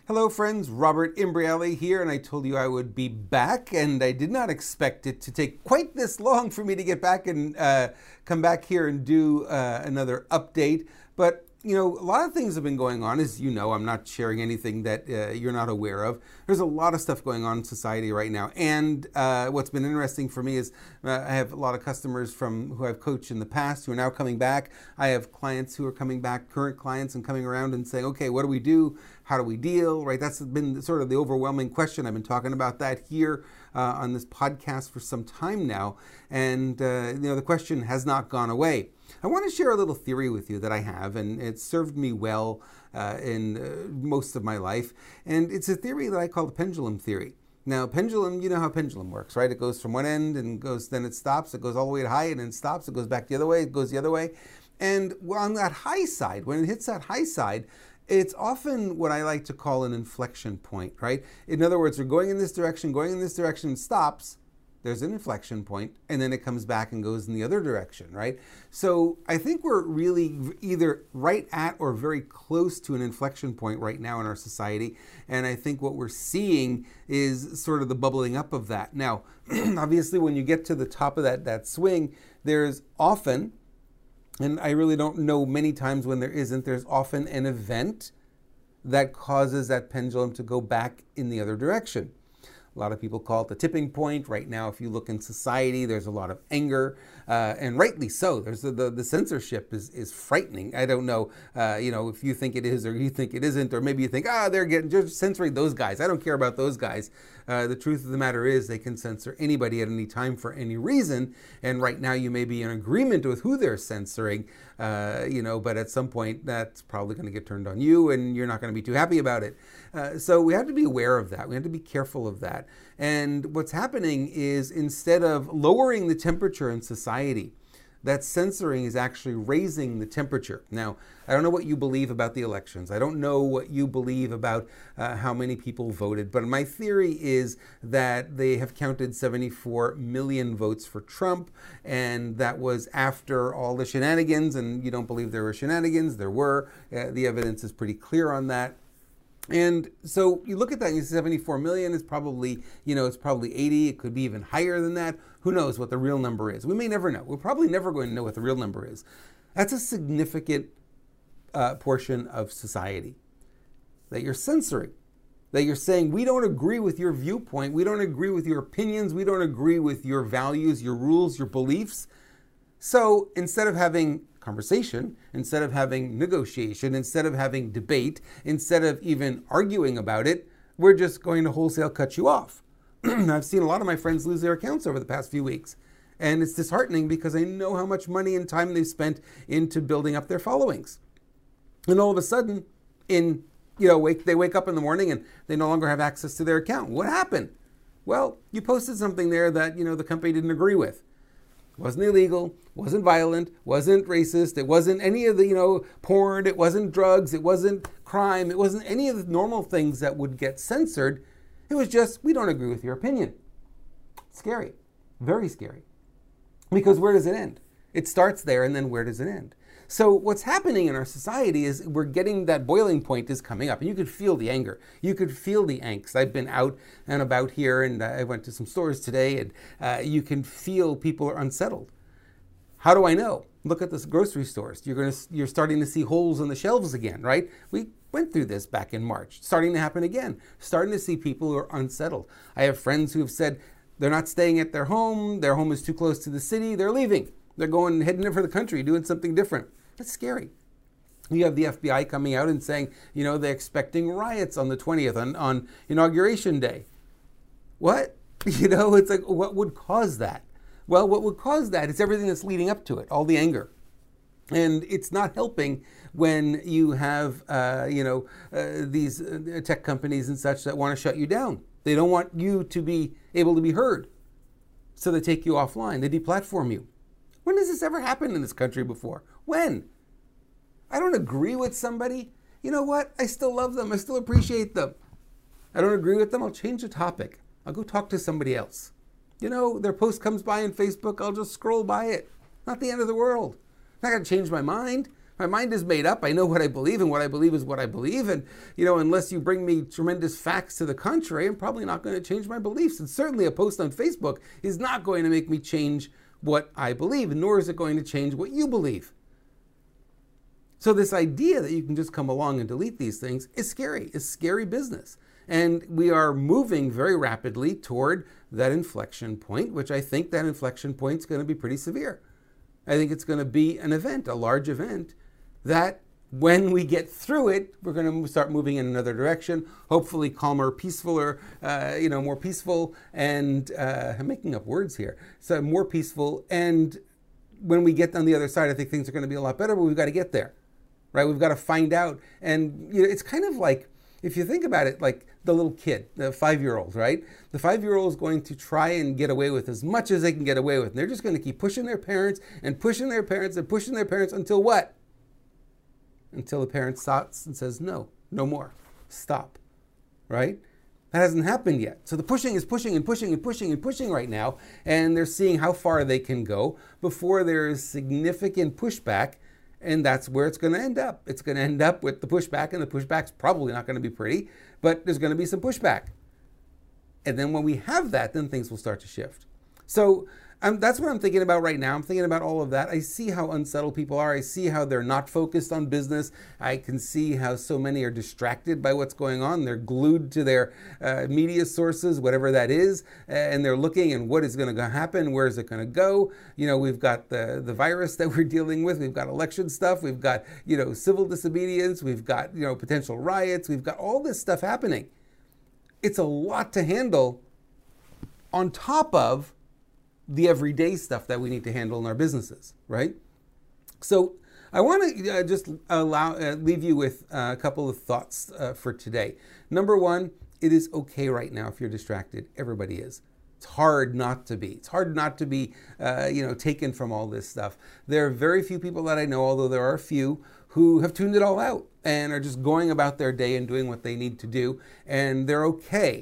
Hello friends, Robert Imbriale here, and I told you I would be back, and I did not expect it to take quite this long for me to get back and come back here and do another update. But you know, a lot of things have been going on. As you know, I'm not sharing anything that you're not aware of. There's a lot of stuff going on in society right now. And what's been interesting for me is I have a lot of customers who I've coached in the past who are now coming back. I have clients who are coming back, current clients, and coming around and saying, okay, what do we do? How do we deal? Right? That's been sort of the overwhelming question. I've been talking about that here on this podcast for some time now. And you know, the question has not gone away. I want to share a little theory with you that I have, and it's served me well in most of my life. And it's a theory that I call the pendulum theory. Now, pendulum, you know how pendulum works, right? It goes from one end and then it stops. It goes all the way to high and then stops. It goes back the other way. It goes the other way. And on that high side, when it hits that high side, it's often what I like to call an inflection point, right? In other words, we're going in this direction, stops. There's an inflection point, and then it comes back and goes in the other direction, right? So I think we're really either right at or very close to an inflection point right now in our society. And I think what we're seeing is sort of the bubbling up of that. Now, obviously, when you get to the top of that swing, there's often, and I really don't know many times when there isn't, there's often an event that causes that pendulum to go back in the other direction. A lot of people call it the tipping point. Right now, if you look in society, there's a lot of anger, and rightly so. There's the censorship is frightening. I don't know, you know, if you think it is or you think it isn't, or maybe you think, they're just censoring those guys. I don't care about those guys. The truth of the matter is they can censor anybody at any time for any reason. And right now you may be in agreement with who they're censoring, you know, but at some point that's probably going to get turned on you and you're not going to be too happy about it. So we have to be aware of that. We have to be careful of that. And what's happening is instead of lowering the temperature in society, that censoring is actually raising the temperature. Now, I don't know what you believe about the elections. I don't know what you believe about how many people voted, but my theory is that they have counted 74 million votes for Trump, and that was after all the shenanigans, and you don't believe there were shenanigans. There were. The evidence is pretty clear on that. And so you look at that and you say 74 million is probably, you know, it's probably 80. It could be even higher than that. Who knows what the real number is? We may never know. We're probably never going to know what the real number is. That's a significant portion of society that you're censoring, that you're saying, we don't agree with your viewpoint. We don't agree with your opinions. We don't agree with your values, your rules, your beliefs. So instead of having conversation, instead of having negotiation, instead of having debate, instead of even arguing about it, we're just going to wholesale cut you off. I've seen a lot of my friends lose their accounts over the past few weeks. And it's disheartening because I know how much money and time they've spent into building up their followings. And all of a sudden, they wake up in the morning and they no longer have access to their account. What happened? Well, you posted something there that, you know, the company didn't agree with. Wasn't illegal, wasn't violent, wasn't racist, it wasn't any of the, you know, porn, it wasn't drugs, it wasn't crime, it wasn't any of the normal things that would get censored. It was just, we don't agree with your opinion. Scary, very scary. Because where does it end? It starts there, and then where does it end? So what's happening in our society is we're getting that boiling point is coming up, and you could feel the anger. You could feel the angst. I've been out and about here, and I went to some stores today, and you can feel people are unsettled. How do I know? Look at the grocery stores. You're starting to see holes in the shelves again, right? We went through this back in March. Starting to happen again. Starting to see people who are unsettled. I have friends who have said they're not staying at their home is too close to the city, they're leaving. They're heading for the country, doing something different. That's scary. You have the FBI coming out and saying, you know, they're expecting riots on the 20th, on Inauguration Day. What? You know, it's like, what would cause that? Well, what would cause that is everything that's leading up to it, all the anger. And it's not helping when you have, these tech companies and such that want to shut you down. They don't want you to be able to be heard. So they take you offline. They deplatform you. When has this ever happened in this country before? When? I don't agree with somebody. You know what? I still love them. I still appreciate them. I don't agree with them. I'll change the topic. I'll go talk to somebody else. You know, their post comes by on Facebook. I'll just scroll by it. Not the end of the world. I'm not going to change my mind. My mind is made up. I know what I believe, and what I believe is what I believe. And, you know, unless you bring me tremendous facts to the contrary, I'm probably not going to change my beliefs. And certainly a post on Facebook is not going to make me change what I believe, nor is it going to change what you believe. So this idea that you can just come along and delete these things is scary. It's scary business. And we are moving very rapidly toward that inflection point, which I think that inflection point is going to be pretty severe. I think it's going to be an event, a large event, that when we get through it, we're going to start moving in another direction, hopefully calmer, peacefuler, more peaceful, and I'm making up words here. So more peaceful, and when we get on the other side, I think things are going to be a lot better, but we've got to get there, right? We've got to find out. And you know, it's kind of like, if you think about it, like the little kid, the 5-year-old, right? The 5-year-old is going to try and get away with as much as they can get away with. And they're just going to keep pushing their parents and pushing their parents and pushing their parents until what? Until the parent stops and says, no, no more, stop, right? That hasn't happened yet. So the pushing is pushing and pushing and pushing and pushing right now, and they're seeing how far they can go before there is significant pushback, and that's where it's going to end up. It's going to end up with the pushback, and the pushback's probably not going to be pretty, but there's going to be some pushback. And then when we have that, then things will start to shift. So that's what I'm thinking about right now. I'm thinking about all of that. I see how unsettled people are. I see how they're not focused on business. I can see how so many are distracted by what's going on. They're glued to their media sources, whatever that is, and they're looking and what is going to happen, where is it going to go. You know, we've got the virus that we're dealing with. We've got election stuff. We've got, you know, civil disobedience. We've got, you know, potential riots. We've got all this stuff happening. It's a lot to handle on top of the everyday stuff that we need to handle in our businesses, right? So I want to just leave you with a couple of thoughts for today. Number one, it is okay right now if you're distracted. Everybody is. It's hard not to be. It's hard not to be, taken from all this stuff. There are very few people that I know, although there are a few, who have tuned it all out and are just going about their day and doing what they need to do, and they're okay.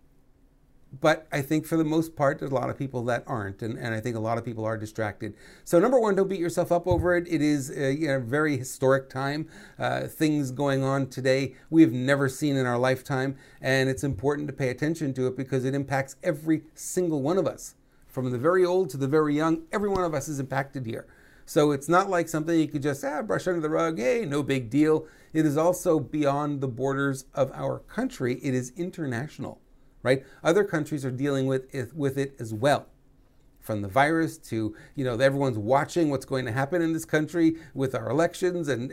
But I think for the most part, there's a lot of people that aren't, and I think a lot of people are distracted. So number one, don't beat yourself up over it. It is a very historic time. Things going on today we have never seen in our lifetime, and it's important to pay attention to it because it impacts every single one of us. From the very old to the very young, every one of us is impacted here. So it's not like something you could just brush under the rug, hey, no big deal. It is also beyond the borders of our country. It is international. Right? Other countries are dealing with it as well. From the virus to, everyone's watching what's going to happen in this country with our elections and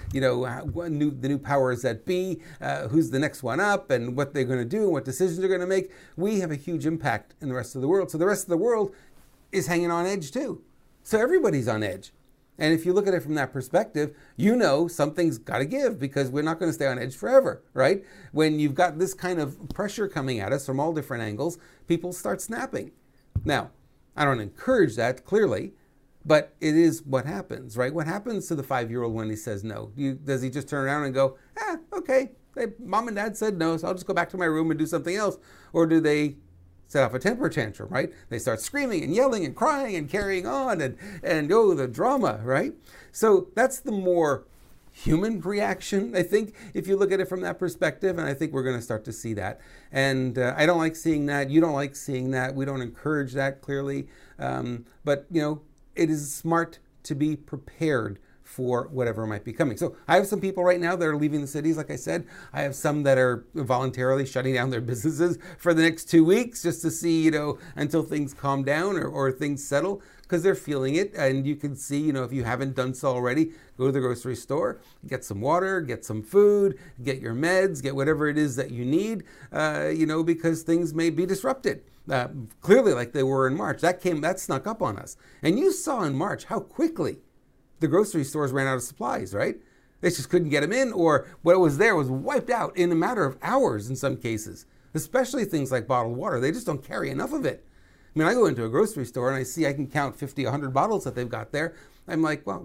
the new powers that be, who's the next one up and what they're going to do and what decisions they're going to make. We have a huge impact in the rest of the world. So the rest of the world is hanging on edge too. So everybody's on edge. And if you look at it from that perspective, something's got to give because we're not going to stay on edge forever, right? When you've got this kind of pressure coming at us from all different angles, people start snapping. Now, I don't encourage that, clearly, but it is what happens, right? What happens to the 5-year-old when he says no? Does he just turn around and go, okay, mom and dad said no, so I'll just go back to my room and do something else? Or do they set off a temper tantrum, right? They start screaming and yelling and crying and carrying on and the drama, right? So that's the more human reaction, I think, if you look at it from that perspective, and I think we're going to start to see that. And I don't like seeing that. You don't like seeing that. We don't encourage that, clearly. But it is smart to be prepared for whatever might be coming. So I have some people right now that are leaving the cities, like I said. I have some that are voluntarily shutting down their businesses for the next 2 weeks just to see, until things calm down or things settle, because they're feeling it. And you can see, if you haven't done so already, go to the grocery store, get some water, get some food, get your meds, get whatever it is that you need, because things may be disrupted. Clearly, like they were in March. That snuck up on us. And you saw in March how quickly the grocery stores ran out of supplies, right? They just couldn't get them in, or what was there was wiped out in a matter of hours in some cases, especially things like bottled water. They just don't carry enough of it. I mean, I go into a grocery store and I can count 50, 100 bottles that they've got there. I'm like, well,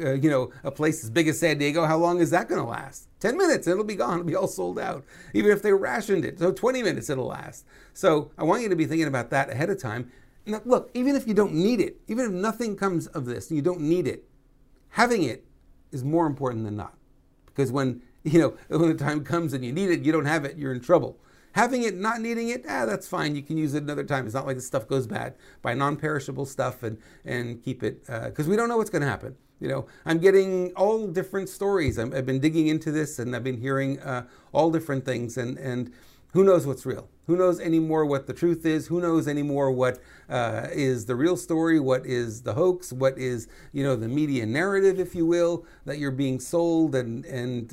a place as big as San Diego, how long is that going to last? 10 minutes, it'll be gone. It'll be all sold out. Even if they rationed it, so 20 minutes it'll last. So I want you to be thinking about that ahead of time. Now, look, even if you don't need it, even if nothing comes of this and you don't need it, having it is more important than not. Because when the time comes and you need it, you don't have it, you're in trouble. Having it, not needing it, that's fine. You can use it another time. It's not like the stuff goes bad. Buy non-perishable stuff and keep it, because we don't know what's going to happen. I'm getting all different stories. I've been digging into this, and I've been hearing all different things, and who knows what's real? Who knows anymore what the truth is? Who knows anymore what is the real story? What is the hoax? What is, the media narrative, if you will, that you're being sold? And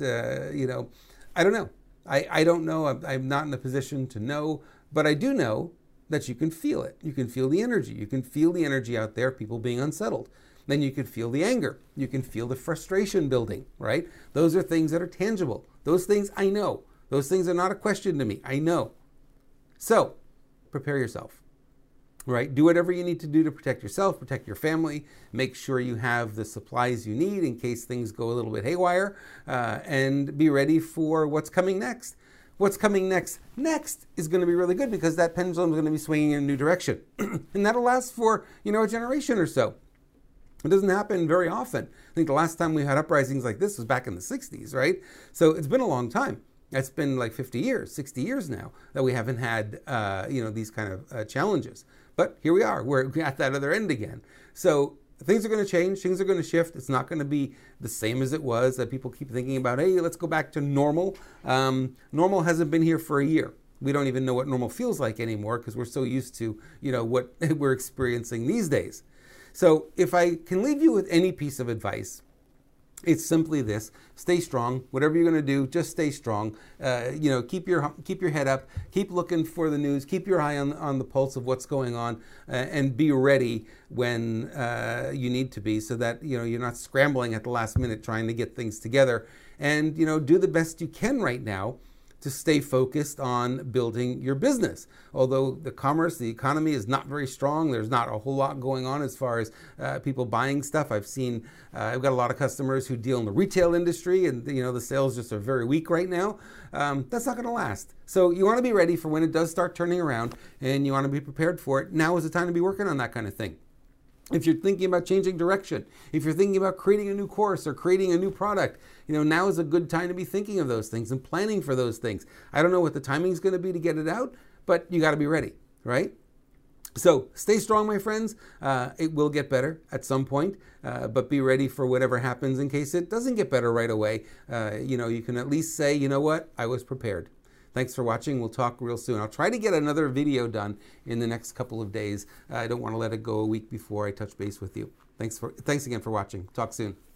I don't know. I don't know. I'm not in a position to know, but I do know that you can feel it. You can feel the energy. You can feel the energy out there, people being unsettled. Then you can feel the anger. You can feel the frustration building, right? Those are things that are tangible. Those things I know. Those things are not a question to me. I know. So prepare yourself, right? Do whatever you need to do to protect yourself, protect your family. Make sure you have the supplies you need in case things go a little bit haywire, and be ready for what's coming next. What's coming next is going to be really good, because that pendulum is going to be swinging in a new direction. And that'll last for, a generation or so. It doesn't happen very often. I think the last time we had uprisings like this was back in the 60s, right? So it's been a long time. It's been like 50 years, 60 years now that we haven't had, these kind of challenges. But here we are. We're at that other end again. So things are going to change. Things are going to shift. It's not going to be the same as it was. That people keep thinking about, hey, let's go back to normal. Normal hasn't been here for a year. We don't even know what normal feels like anymore, because we're so used to, what we're experiencing these days. So if I can leave you with any piece of advice, it's simply this: stay strong. Whatever you're going to do, just stay strong. Keep your head up. Keep looking for the news. Keep your eye on the pulse of what's going on, and be ready when you need to be, so that you're not scrambling at the last minute trying to get things together. And do the best you can right now to stay focused on building your business. Although the economy is not very strong, there's not a whole lot going on as far as people buying stuff. I've got a lot of customers who deal in the retail industry, and the sales just are very weak right now. That's not gonna last. So you wanna be ready for when it does start turning around, and you wanna be prepared for it. Now is the time to be working on that kind of thing. If you're thinking about changing direction, if you're thinking about creating a new course or creating a new product, now is a good time to be thinking of those things and planning for those things. I don't know what the timing is going to be to get it out, but you got to be ready, right? So stay strong, my friends. It will get better at some point, but be ready for whatever happens in case it doesn't get better right away. You can at least say, you know what, I was prepared. Thanks for watching. We'll talk real soon. I'll try to get another video done in the next couple of days. I don't want to let it go a week before I touch base with you. Thanks again for watching. Talk soon.